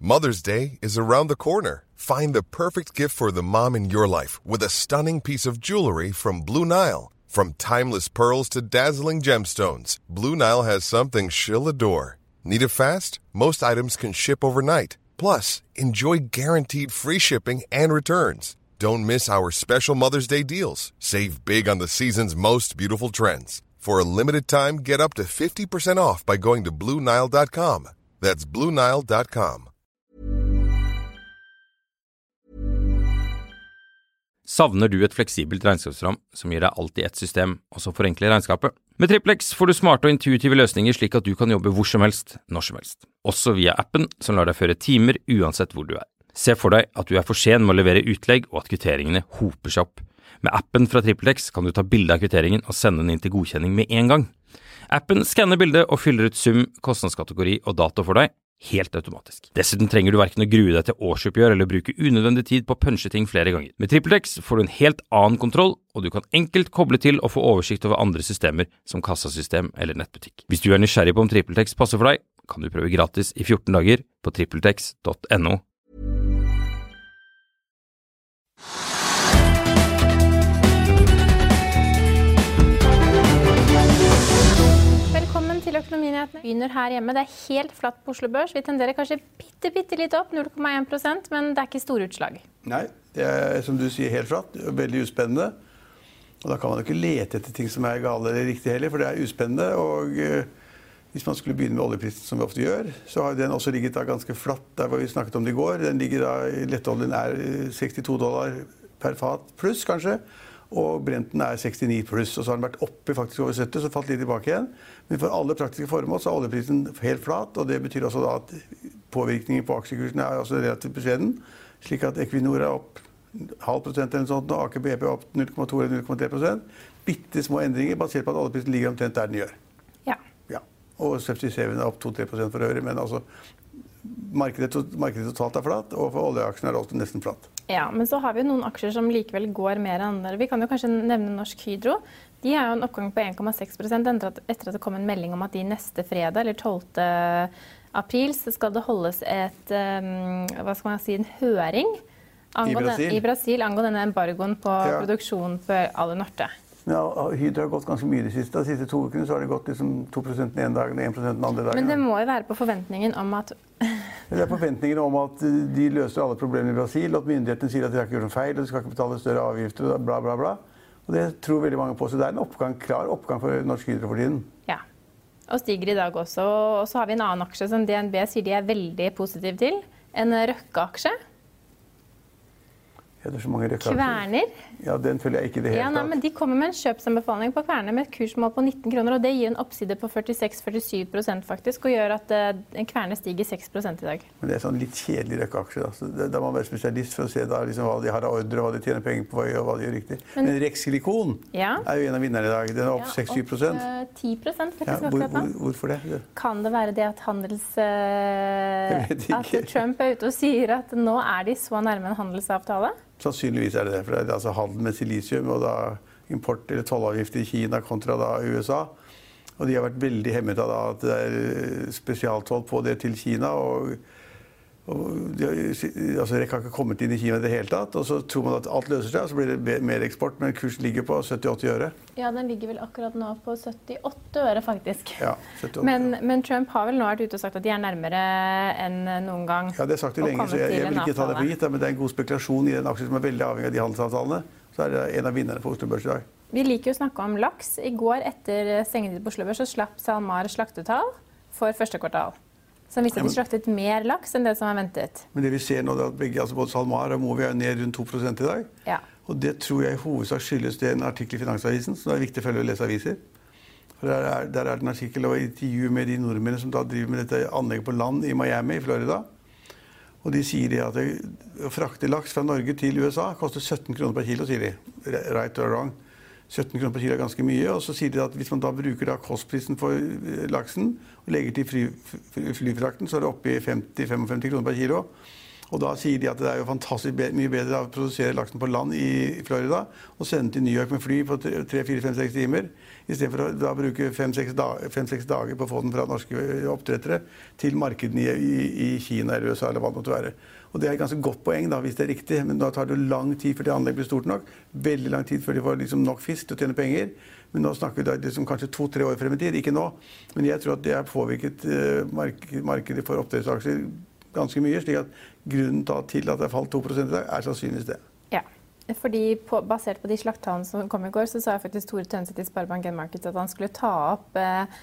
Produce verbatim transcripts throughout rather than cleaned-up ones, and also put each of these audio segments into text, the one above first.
Mother's Day is around the corner. Find the perfect gift for the mom in your life with a stunning piece of jewelry from Blue Nile. From timeless pearls to dazzling gemstones, Blue Nile has something she'll adore. Need it fast? Most items can ship overnight. Plus, enjoy guaranteed free shipping and returns. Don't miss our special Mother's Day deals. Save big on the season's most beautiful trends. For a limited time, get up to fifty percent off by going to Blue Nile dot com. That's Blue Nile dot com. Savner du et fleksibelt regnskapsprogram som gir deg alt i ett system, og som forenkler regnskapet? Med TrippelX får du smarte og intuitive løsninger slik at du kan jobbe hvor som helst, når som helst. Også via appen som lar deg føre timer uansett hvor du er. Se for deg at du er for sen med å levere utlegg og at kvitteringene hoper seg opp. Med appen fra TrippelX kan du ta bilde av kvitteringen og sende den inn til godkjenning med en gang. Appen skanner bildet og fyller ut sum, kostnadskategori og dato for deg, helt automatisk. Dessuten trenger du hverken å grue deg til årsoppgjør eller bruke unødvendig tid på å punche ting flere ganger. Med TrippelX får du en helt annen kontroll, og du kan enkelt koble til og få oversikt over andre systemer som kassasystem eller nettbutikk. Hvis du er nysgjerrig på om TrippelX passer for deg, kan du prøve gratis i fjorten dager på trippeltex punktum no. Velkommen til Økonominyhetene. Begynner her hjemme. Det er helt flatt på Oslo Børs. Vi tenderer kanskje bitte, bitte litt opp, null komma én prosent, men det er ikke store utslag. Nei, det er som du sier helt flatt, veldig uspennende. Og da kan man jo ikke lete etter ting som er gale eller riktig heller, for det er uspennende. Og eh, hvis man skulle begynne med oljeprisen, som vi ofte gjør, så har den også ligget da ganske flatt der hvor vi snakket om det i går. Den ligger da, lettoljen er sekstito dollar per fat pluss kanskje. Og Brenten er sekstini pluss, og så har den vært oppe faktisk over sytti, så falt litt tilbake igjen. Men for alle praktiske formål så er oljeprisen helt flat, og det betyr også da at påvirkningen på aksjekursen er også relativt beskjeden, slik at Equinor er opp halv prosent eller noe sånt, og Aker B P er opp null komma to eller null komma tre prosent. Bitte små endringer basert på at oljeprisen ligger omtrent der den gjør. Ja. Ja. Og syttisyv er opp to til tre prosent for øvrig, men altså markedet, markedet totalt er flatt, og for oljeaksjene er det også nesten flatt. Ja, men så har vi noen aksjer som likevel går mer enn andre. Vi kan jo kanskje nevne Norsk Hydro. De har jo en oppgang på én komma seks prosent etter at det kom en melding om at de neste fredag, eller tolvte april, så skal det holdes et, um, hva skal man si, en høring angående, I, Brasil. i Brasil angående denne embargoen på ja. produksjon på Alunorte. Ja, Hydro har gått ganske mye de siste. De siste to ukene så har det gått liksom to prosent den ene dagen og én prosent den andre dagen. Men det må jo være på forventningen om at... Det er forventninger om at de løser alle problemene i Brasil, og at myndighetene sier at de har ikke gjort noe feil, og de skal ikke betale større avgifter, og bla, bla, bla. Og det tror veldig mange på. Så det er en oppgang, klar oppgang for Norsk Hydro for tiden. Ja, og stiger i dag også. Og så har vi en annen aksje som D N B sier de er veldig positiv til. En Røkke-aksje. Ja, det er så mange Røkke-aksjer. Kverner. Ja, den følger jeg ikke det helt ja, nei, men de kommer med en kjøpsanbefaling på Kverner med et kursmål på nitten kroner, og det gir en oppside på førtiseks til førtisju prosent faktisk, og gjør at uh, Kverner stiger seks prosent i dag. Men det er sånn litt kjedelig Røkke-aksje. Altså. Da må man være spesialist for å se da, liksom, hva de har av ordre, hva de tjener penger på, og hva de gjør riktig. Men, men Rex Silikon ja. er jo en av vinnerne i dag. Den er opp seks til syv prosent. Ja, opp uh, ti prosent faktisk ja, hvor, akkurat nå. Hvor, hvorfor det? Kan det være det at handels... Uh, at Trump er ute og sier at nå er de så nærme en handelsavtale? Sannsynligvis er det det, for det er altså handel med silisium og da import eller tollavgifter i Kina kontra da U S A. Og de har vært veldig hemmet av da at det er spesialtoll på det til Kina, og, og de har, altså Rek har ikke kommet inn i Kina i det hele tatt, og så tror man at alt løser seg, og så blir det mer eksport, men kursen ligger på sytti til åtti øre. Ja, den ligger vel akkurat nå på syttiåtte øre faktisk. Ja, syttiåtte. Men, men Trump har vel nå vært ute og sagt at de er nærmere enn noen gang. Ja, det har sagt det lenge, så jeg, jeg vil ikke ta det på gitt, men det er en god spekulasjon i den aksjen som er veldig avhengig av de handelsavtalene. Så er det en av vinnerne på Oslo Børs i dag. Vi liker jo å snakke om laks. I går etter stengetid på Oslo Børs så slapp SalMar slaktetall for første kvartal. Som viste at de slaktet mer laks enn det som var ventet. Men det vi ser nå er at begge, altså både SalMar og Movi er ned rundt to prosent i dag. Ja. Og det tror jeg i hovedsak skyldes det en artikkel i Finansavisen, så det er viktig å følge og lese aviser. For der er, der er det en artikkel og intervju med de nordmennene som da driver med dette anlegget på land i Miami i Florida. Og de sier det at å frakte laks fra Norge til U S A koster sytten kroner per kilo, sier de. Right or wrong. sytten kroner per kilo er ganske mye, og så sier de at hvis man da bruker da kostprisen for laksen og legger til fly, fly, flyfrakten, så er det oppe i femti til femtifem kroner per kilo. Og da sier de at det er jo fantastisk be- mye bedre å produsere laksen på land i Florida og sende den til New York med fly på tre, fire, fem, seks timer, i stedet for å da bruke fem, seks dager, fem, seks dager på å få den fra norske oppdrettere til markedene i, i, i Kina eller U S A eller hva det måtte være. Og det er et ganske godt poeng da, hvis det er riktig, men da tar det lang tid før det anlegget blir stort nok, veldig lang tid før de får liksom nok fisk til å tjene penger. Men nå snakker vi da liksom kanskje to-tre år frem i tid, ikke nå. Men jeg tror at det har påvirket uh, mark markedet for oppdrettsaksjer ganske mye, slik at grunnen til at det har falt to prosent i dag er sannsynligvis det. Ja, fordi på, basert på de slakttallene som kom i går, så sa faktisk Tore Tønseth i Sparebank en Markets at han skulle ta opp eh,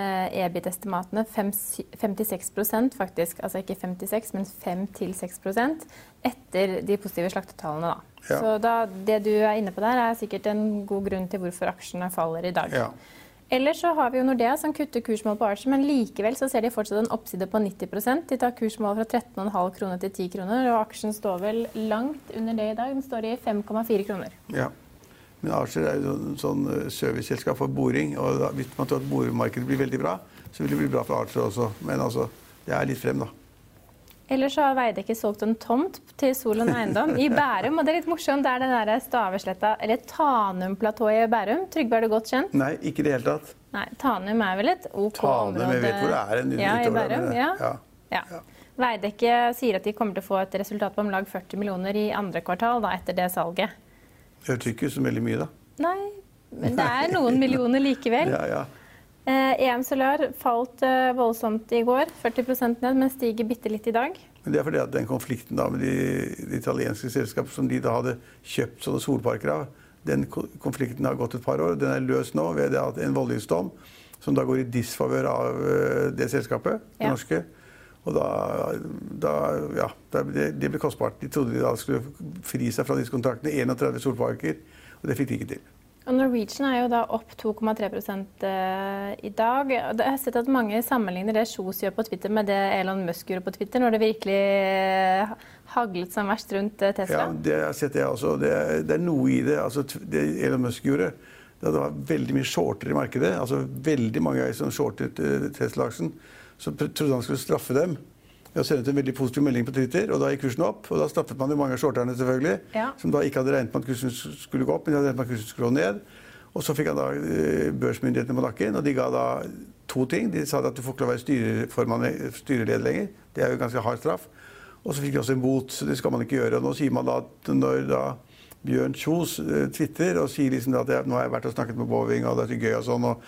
E B I T-estimatene femtiseks prosent faktisk, altså ikke femtiseks, men fem til seks prosent etter de positive slaktetallene da. Ja. Så da, det du er inne på der er sikkert en god grunn til hvorfor aksjene faller i dag. Ja. Ellers så har vi jo Nordea som kutter kursmål på Archer, men likevel så ser de fortsatt en oppside på nitti prosent. De tar kursmål fra tretten komma fem kroner til ti kroner, og aksjen står vel langt under det i dag. Den står i fem komma fire kroner. Ja, men Archer er jo en sånn serviceselskap for boring, og da, hvis man tror at boremarkedet blir veldig bra, så vil det bli bra for Archer også. Men altså, det er litt frem da. Ellers så har Veidekke solgt en tomt til Solon Eiendom i Bærum, og det er litt morsomt, det er den der Stavesletta, eller Tanum-platået i Bærum. Trygve, er det godt kjent? Nei, ikke det hele tatt. Nei, Tanum er vel et OK Tanum, område. jeg vet hvor det er en ja, i utover Bærum, det. ja. Ja. Ja. Ja. Veidekke sier at de kommer til å få et resultat på om lag førti millioner i andre kvartal da, etter det salget. Det hørtes ikke så veldig mye da. Nei, men det er noen millioner likevel. Ja, ja. Eh, E M Solar falt eh, voldsomt i går, førti prosent ned, men stiger bitte litt i dag. Men det er fordi at den konflikten da med de, de italienske selskap som de da hadde kjøpt sånne solparker av, den konflikten har gått et par år. Den er løst nå ved at en voldgiftsdom som da går i disfavør av det selskapet, det ja. norske. Og da, da ja, det, det ble kostbart. De trodde de da skulle fri seg fra disse kontraktene, trettien solparker, og det fikk de ikke til. Og Norwegian er jo da opp to komma tre prosent i dag. Jeg har sett at mange sammenligner det Kjos gjør på Twitter med det Elon Musk gjorde på Twitter, når det virkelig haglet som verst rundt Tesla. Ja, det har sett jeg også. Det er, det er noe i det. Altså, det Elon Musk gjorde, det var veldig mye shorter i markedet. Altså veldig mange som shortet Tesla-aksjen, så trodde han skulle straffe dem. Jeg har sendt en veldig positiv melding på Twitter, og da gikk kursen opp. Og da straffet man jo mange av shorterne selvfølgelig, ja. som da ikke hadde regnet med at kursen skulle gå opp, men de hadde regnet med at kursen skulle gå ned. Og så fikk han da børsmyndighetene på nakken, og de ga da to ting. De sa at du får ikke lov å være styreformann, styreleder lenger. Det er jo ganske hard straff. Og så fikk de også en bot, så det skal man ikke gjøre. Og nå sier man da at når da Bjørn Kjos twitter og sier liksom at jeg, nå har jeg vært og snakket med Boeing, og det er så gøy og sånn, og,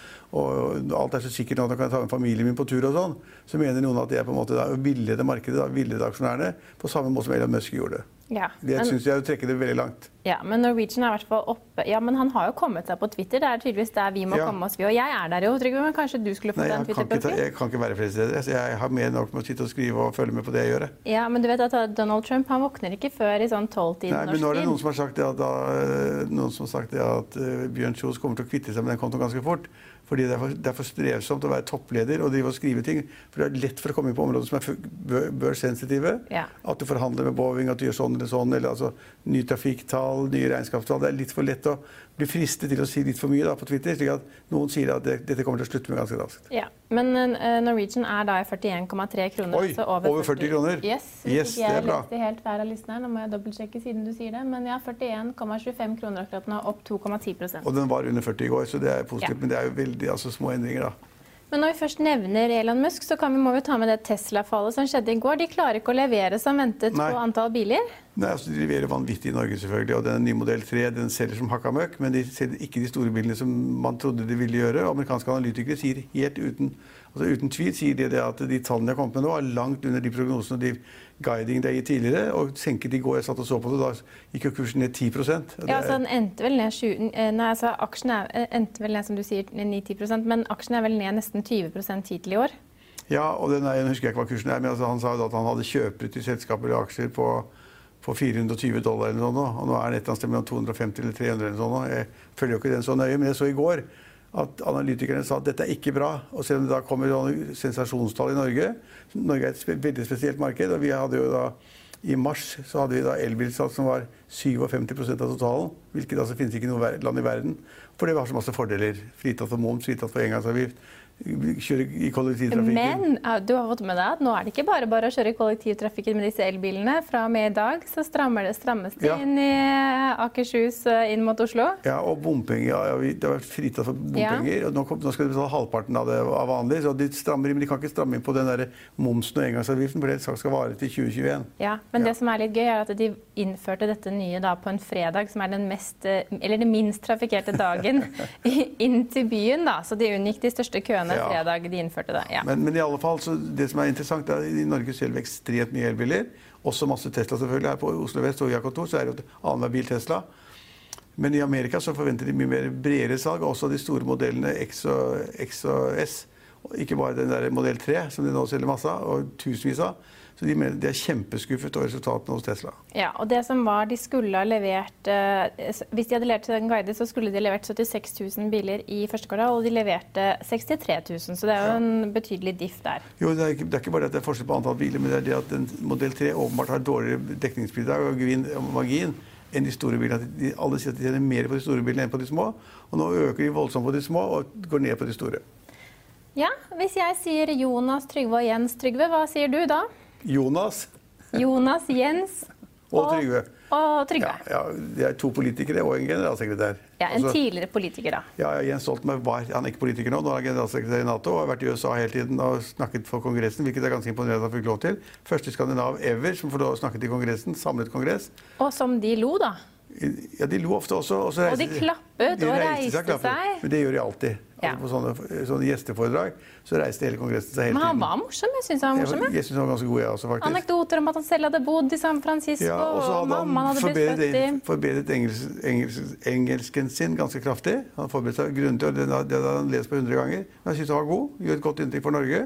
og alt er så sikkert nå, da kan jeg ta med familien min på tur og sånn, så mener noen at det er på en måte da, villede markedet, da, villede aksjonærene, på samme måte som Elon Musk gjorde. Ja, det men, synes jeg trekker det veldig langt. Ja, men Norwegian er i hvert fall oppe. Ja, men han har jo kommet seg på Twitter. Det er tydeligvis der vi må ja. komme oss ved. Og jeg er der jo, Trygve, men kanskje du skulle fått Nei, en Twitter-profil? Jeg kan ikke være fredsleder. Jeg har mer nok med å sitte og skrive og følge med på det jeg gjør. Ja, men du vet at Donald Trump, han våkner ikke før i sånn tolv-tiden norsk tid. Nei, men nå er det noen som har sagt det at, da, noen som har sagt det at uh, Bjørn Kjos kommer til å kvitte seg med den kontoen ganske fort. Fordi det er, for, det er for strevsomt å være toppleder og drive og skrive ting. For det er lett for å komme inn på områder som er børssensitive. Ja. At du forhandler med Boeing, at du gjør sånn eller sånn, eller altså nye trafikktall, nye regnskapstall. Det er litt for lett å bli fristet til å si litt for mye da, på Twitter, slik at noen sier at det, dette kommer til å slutte med ganske raskt. Ja, men uh, Norwegian er da i førtien komma tre kroner. Oi, så over, over førti kroner? Yes, yes det er bra. Jeg leste helt hver av listen her, nå må jeg dobbeltsjekke siden du sier det, men ja, førtien komma tjuefem kroner akkurat nå, opp to komma ti prosent. Og den var under førti i går, så det er positivt, ja. Men det er jo veldig altså, små endringer da. Men når vi først nevner Elon Musk, så kan vi, må vi ta med det Tesla-fallet som skjedde i går. De klarer ikke å levere som ventet Nei. på antall biler. Nei, altså De leverer vanvittig i Norge selvfølgelig, og den nye modell tre den selger som hakka møkk, men de selger ikke de store bilene som man trodde de ville gjøre. Amerikanske analytikere sier helt uten, altså uten tvil sier de det at de tallene de har kommet med nå er langt under de prognosene og de guiding de har gitt tidligere, og senket i går, jeg satt og så på det, da gikk jo kursen ned ti prosent. Ja, altså den endte vel ned tjue, nei, altså aksjen er, endte vel ned som du sier ni til ti prosent, men aksjen er vel ned nesten tjue prosent hittil i år. Ja, og den er, jeg husker ikke hva kursen er, men altså, han sa jo at han hadde kjøpere til selskaper og aksjer på på fire hundre og tjue dollar eller noe, og nå er det et eller annet sted mellom to hundre og femti eller tre hundre eller sånn. Jeg følger jo ikke den så nøye, men jeg så i går at analytikerne sa at dette er ikke bra, og selv om det da kommer sensasjonstall i Norge, Norge er et veldig spesielt marked, og vi hadde jo da, i mars så hadde vi da elbilsalg som var syvogfemti prosent av totalen, hvilket altså finnes ikke noe land i verden, for det var så masse fordeler, fritatt for moms, fritatt for engangsavgift, kjøre i kollektivtrafikken. Men du har fått med deg at nå er det ikke bare bare å kjøre i kollektivtrafikken med disse elbilene. Fra og med i dag så strammer det, strammes det ja. inn i Akershus, inn mot Oslo. Ja, og bompenger. Ja, det har vært fritatt for bompenger. Ja. Og nå, kom, nå skal de betale halvparten av det av vanlig. Så de strammer inn, men de kan ikke stramme inn på den der momsen og engangsavgiften, for det skal vare til tjue tjueen. Ja, men ja. det som er litt gøy er at de innførte dette nye da på en fredag, som er den mest, eller den minst trafikkerte dagen inn til byen da. Så de unngikk de største køene. Ja. Fredag de innførte det, ja. Men, men i alle fall, så det som er interessant er at i Norge selger vi ekstremt mye elbiler. Også masse Tesla selvfølgelig. Her på Oslo Vest og Jakontor så er det jo annenhver bil Tesla. Men i Amerika så forventer de mye mer bredere salg, også de store modellene X og, X og S. Ikke bare den der modell tre som de nå selger masse av, og tusenvis av. Så de, mener, de er kjempeskuffet over resultatene hos Tesla. Ja, og det som var, de skulle ha levert, eh, hvis de hadde levert til den guide, så skulle de ha levert syttiseks tusen biler i første kvartal, og de leverte sekstitre tusen, så det er jo en betydelig diff der. Jo, det er, ikke, det er ikke bare at det er forskjell på antall biler, men det er det at den modell tre åpenbart har dårligere dekningsbidrag og margin enn de store bilene. De, alle sier at de tjener mer på de store bilene enn på de små, og nå øker de voldsomt på de små og går ned på de store. Ja, hvis jeg sier Jonas, Trygve og Jens Trygve, hva sier du da? Jonas. Jonas, Jens og, og Trygve. Og Trygve. Ja, ja, det er to politikere og en generalsekretær. Ja, en altså, tidligere politiker da. Ja, Jens Stoltenberg var, han er ikke politiker nå, nå er han generalsekretær i NATO og har vært i U S A hele tiden og snakket for kongressen, hvilket er ganske imponerende at han fikk lov til. Første skandinav ever som får lov å snakke til kongressen, samlet kongress. Og som de lo da. Ja, de lo ofte også. Og, så og de klappet de og reiste seg. seg. Men det gjør de alltid. Ja. Altså på sånne, sånne gjesteforedrag så reiste hele kongressen seg hele tiden. Men han var morsom, jeg synes han var morsom. Jeg, jeg synes han var ganske god, jeg også, faktisk. Anekdoter om at han selv hadde bodd i San Francisco, ja, og så hadde han hadde forbedret, forbedret engels, engels, engelsken sin ganske kraftig. Han forberedte seg grundig, og det, det hadde han lest på hundre ganger. Men jeg synes han var god, gjør et godt inntrykk for Norge.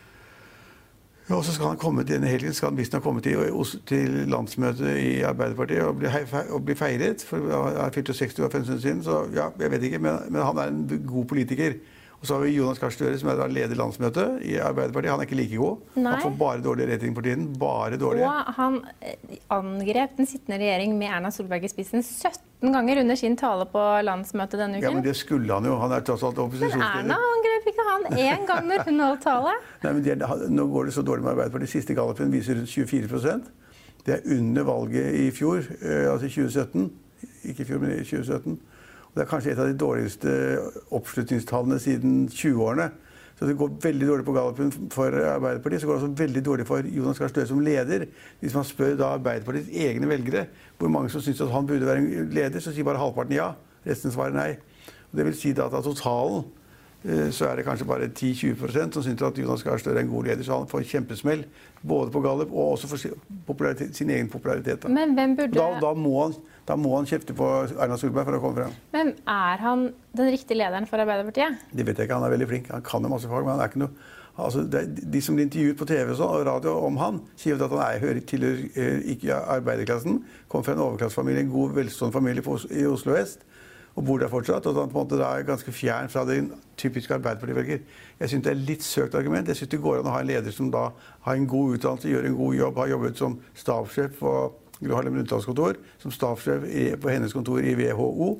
Ja, og så skal han komme til denne helgen, skal han visst ha kommet til, til landsmøtet i Arbeiderpartiet og bli, og bli feiret, for han fylte seksti år for en stund siden, så ja, jeg vet ikke, men, men han er en god politiker. Og så har vi Jonas Gahr Støre, som er leder landsmøtet i Arbeiderpartiet. Han er ikke like god. Nei. Han får bare dårlig rating for tiden, bare dårlig. Og han angrep den sittende regjering med Erna Solberg i spissen sytten ganger under sin tale på landsmøtet denne uken. Ja, men det skulle han jo. Han er tross alt opposisjonsleder. Men Erna angrep ikke han en gang når hun holdt tale. Nei, men det, nå går det så dårlig med Arbeiderpartiet. Siste gallupen viser rundt tjuefire prosent. Det er under valget i fjor, altså tjue sytten. Ikke i fjor, men i tjue sytten. Det er kanskje et av de dårligste oppslutningstallene siden tjue-årene. Så det går veldig dårlig på gallupen for Arbeiderpartiet. Så går det også veldig dårlig for Jonas Gahr Støre som leder. Hvis man spør da Arbeiderpartiets egne velgere, hvor mange som synes at han burde være en leder, så sier bare halvparten ja. Resten svarer nei. Og det vil si da at av totalen så er det kanskje bare ti til tjue prosent som synes at Jonas Gahr Støre er en god leder, så han får en kjempesmell, både på gallup og også for sin egen popularitet. Da. Men hvem burde... Da, da, må han, da må han kjefte på Erna Solberg for å komme frem. Men er han den riktige lederen for Arbeiderpartiet? Det vet jeg ikke, han er veldig flink. Han kan jo masse fag, men han er ikke noe... Altså, det, de som blir intervjuet på T V og radio om han, sier at han er, hører til ikke arbeiderklassen, kommer fra en overklassefamilie, en god, velstående familie på, i Oslo Vest, og bor der fortsatt, og han på en måte er ganske fjern fra den typiske Arbeiderpartivelger. Jeg synes det er et litt søkt argument. Jeg synes det går an å ha en leder som da har en god utdannelse, gjør en god jobb, har jobbet som stabssjef på Gro Harlem Brundtlands kontor, som stabssjef på hennes kontor i W H O.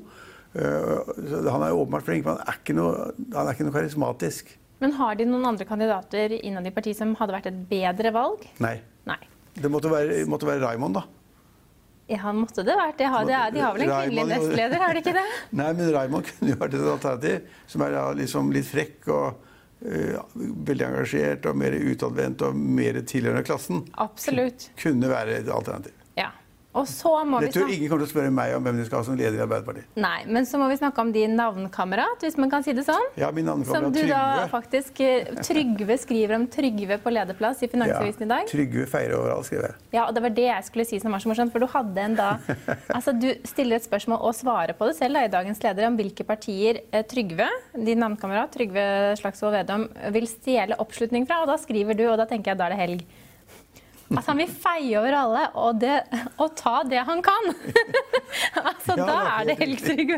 Uh, han er åpenbart flink, men han er ikke noe, han er ikke noe karismatisk. Men har de noen andre kandidater innad i partiet som hadde vært et bedre valg? Nei. Nei. Det måtte være, måtte være Raimond da. Ja, han måtte det vært. De har, de har vel en kvinnelig nestleder, har de ikke det? Nei, men Raimond kunne jo vært et alternativ, som er liksom litt frekk og uh, veldig engasjert og mer utadvendt og mer tilhørende klassen. Absolutt. Kunne være et alternativ. Ja. Og så må jeg vi tror ingen kommer til å spørre meg om hvem de skal ha som leder i Arbeiderpartiet. Nei, men så må vi snakke om din navnkamerat, hvis man kan si det sånn. Ja, min navnkamerat Trygve. Som du Trygve. da faktisk, Trygve skriver om Trygve på lederplass i Finansavisen i dag. Ja, Trygve feirer overalt, skriver jeg. Ja, og det var det jeg skulle si som var så morsomt, for du hadde en da, altså du stiller et spørsmål og svarer på det selv da, i dagens leder om hvilke partier eh, Trygve, din navnkamerat, Trygve Slagsvold Vedum, vil stjele oppslutning fra, og da skriver du, og da tenker jeg, da er det helg. Altså, han vil feie over alle, og, det, og ta det han kan. altså, ja, da er det helg, Trygve.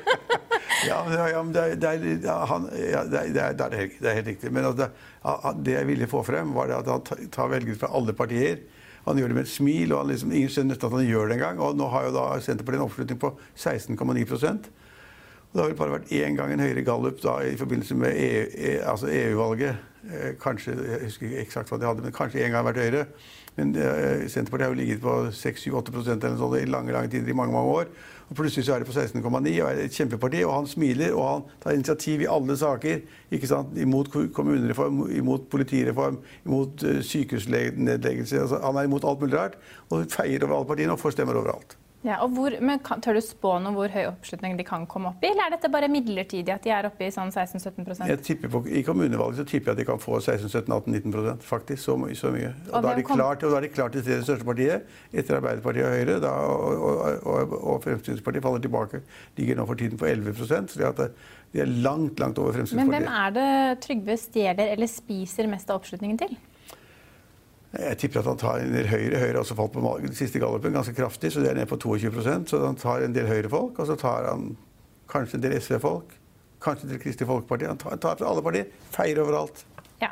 ja, ja, men det er, det er, ja, han, ja, det er, det er, det er helg. Det er helt riktig. Men altså, det jeg ville få frem, var det at han tar velgere fra alle partier. Han gjør det med et smil, og han liksom, ingen skjønner at han gjør det engang. Og nå har jo da Senterpartiet en oppslutning på seksten komma ni prosent. Det har vel bare vært én gang en høyere gallup da, i forbindelse med E U, altså E U-valget. Eh, kanskje, jeg husker ikke eksakt hva de hadde, men kanskje en gang vært høyere. Men eh, Senterpartiet har jo ligget på seks til åtte prosent eller sånn i lange, lange tider, i mange, mange år. Og plutselig så er det på seksten komma ni og er et kjempeparti, og han smiler, og han tar initiativ i alle saker, ikke sant, imot kommunereform, imot politireform, imot uh, sykehusnedleggelse. Altså, han er imot alt mulig rart, og feier over alle partiene og får stemmer overalt. Ja, og hvor, men kan, tør du spå noe hvor høy oppslutning de kan komme opp i, eller er dette bare midlertidig at de er oppe i sånn seksten til sytten prosent? Jeg tipper på, I kommunevalget så tipper jeg at de kan få seksten, sytten, atten, nitten prosent, faktisk, så, så mye. Og, og, da er de klart, og da er de klart til det største partiet, etter Arbeiderpartiet og Høyre, da, og, og, og, og Fremskrittspartiet faller tilbake, ligger nå for tiden på elleve prosent, så at de er langt, langt over Fremskrittspartiet. Men hvem er det Trygve stjeler eller spiser mest av oppslutningen til? Jeg tipper at han tar en del høyre. Høyre har også falt på den siste gallupen ganske kraftig, så det er ned på toogtyve prosent. Så han tar en del høyrefolk, og så tar han kanskje en del S V-folk, kanskje en del Kristelig Folkeparti. Han tar, tar fra alle partier, feier overalt. Ja.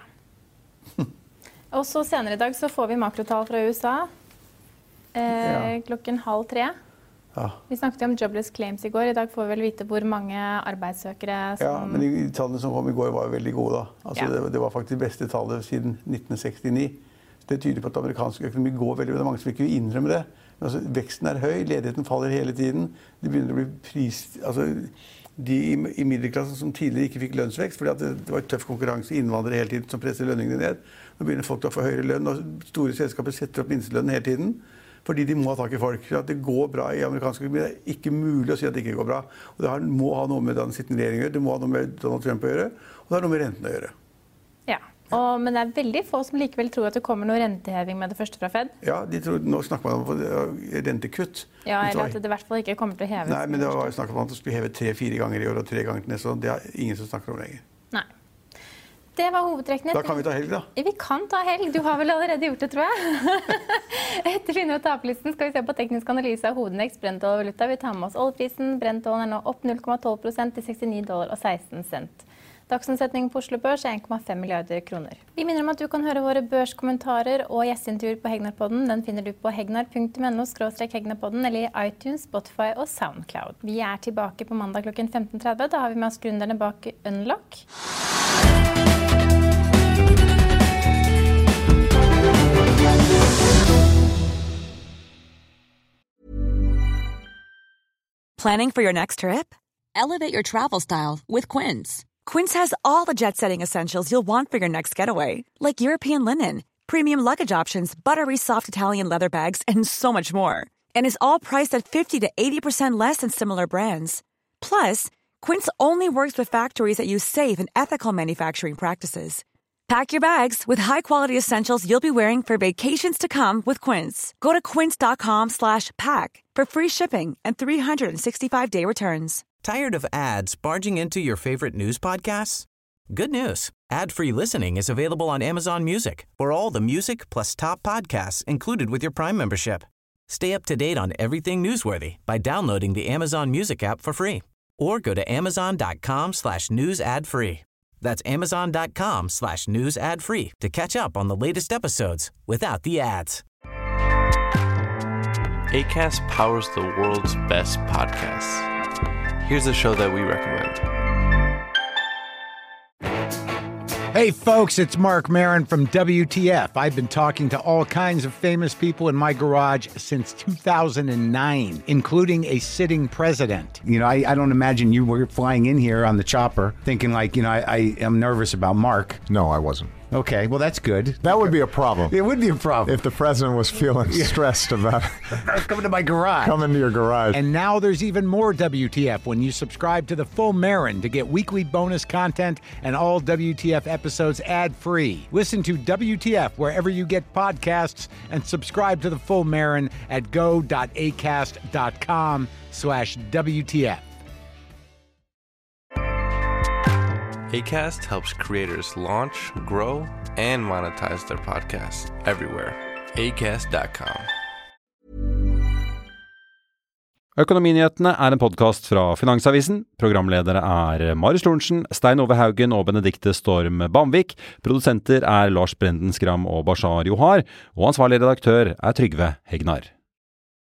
Og så senere i dag så får vi makrotall fra U S A eh, ja. klokken halv tre. Ja. Vi snakket om jobless claims i går. I dag får vi vel vite hvor mange arbeidssøkere som... Ja, men de tallene som kom i går var veldig gode da. Altså, ja. det, det var faktisk det beste tallet siden nitten sekstini. Det tyder på at amerikansk økonomi går veldig, det er mange som ikke vil innrømme det. Men altså, veksten er høy, ledigheten faller hele tiden. Det begynner å bli pris... Altså, de i, i middelklassen som tidligere ikke fikk lønnsvekst, fordi at det, det var tøff konkurranse, innvandrere hele tiden som presser lønningene ned. Nå begynner folk å få høyere lønn, og store selskaper setter opp minstelønnen hele tiden. Fordi de må ha tak i folk. At det går bra i amerikansk økonomi, det er ikke mulig å si at det ikke går bra. Og det har, må ha noe med den sittende regjeringen å gjøre, det må ha noe med Donald Trump å gjøre, og det har noe med renten å gjøre. Ja. Og, men det er veldig få som likevel tror at det kommer noe renteheving med det første fra Fed. Ja, de tror, nå snakker man om rentekutt. Ja, eller at det i hvert fall ikke kommer til å heves. Nei, men det var snakket om at det skulle heve tre-fire ganger i år og tre ganger til neste år. Det er ingen som snakker om lenger. Nei. Det var hovedtrekkene. Da kan vi ta helg, da. Vi kan ta helg. Du har vel allerede gjort det, tror jeg. Etter vinner- og taperlisten skal vi se på teknisk analyse av hovedindeks, Brent og valuta. Vi tar med oss oljeprisen. Brent-oljen er nå opp null komma tolv prosent til sekstini dollar og seksten cent. Dagsomsetningen på Oslo Børs er en komma fem milliarder kroner. Vi minner om at du kan høre våre børskommentarer og gjesteintervjuer på Hegnar-podden. Den finner du på hegnar punktum no skråstrek hegnar-podden eller i iTunes, Spotify og Soundcloud. Vi er tilbake på mandag klokken femten tretti. Da har vi med oss gründerne bak Unlock. Planning for your next trip? Elevate your travel style with Quince. Quince has all the jet-setting essentials you'll want for your next getaway, like European linen, premium luggage options, buttery soft Italian leather bags, and so much more. And is all priced at fifty to eighty percent less than similar brands. Plus, Quince only works with factories that use safe and ethical manufacturing practices. Pack your bags with high-quality essentials you'll be wearing for vacations to come with Quince. Go to quince.com slash pack for free shipping and three sixty-five day returns. Tired of ads barging into your favorite news podcasts? Good news. Ad-free listening is available on Amazon Music for all the music plus top podcasts included with your Prime membership. Stay up to date on everything newsworthy by downloading the Amazon Music app for free or go to amazon.com slash news ad free. That's amazon.com slash news ad free to catch up on the latest episodes without the ads. Acast powers the world's best podcasts. Here's a show that we recommend. Hey folks, it's Mark Maron from W T F. I've been talking to all kinds of famous people in my garage since two thousand nine, including a sitting president. You know, I, I don't imagine you were flying in here on the chopper thinking like, you know, I, I am nervous about Mark. No, I wasn't. Okay, well, that's good. That would be a problem. It would be a problem. If the president was feeling stressed about coming to my garage. Coming to your garage. And now there's even more W T F when you subscribe to the full Marin to get weekly bonus content and all W T F episodes ad-free. Listen to W T F wherever you get podcasts and subscribe to the full Marin at go.acast.com slash WTF. Acast helps creators launch, grow, and monetize their podcasts everywhere. acast dot com. Økonominyhetene er en podcast fra Finansavisen. Programledere er Marius Lorentzen, Stein Ove Haugen og Benedikte Storm Bamvik. Produsenter er Lars Brenden Skram og Bashar Johar. Og ansvarlig redaktør er Trygve Hegnar.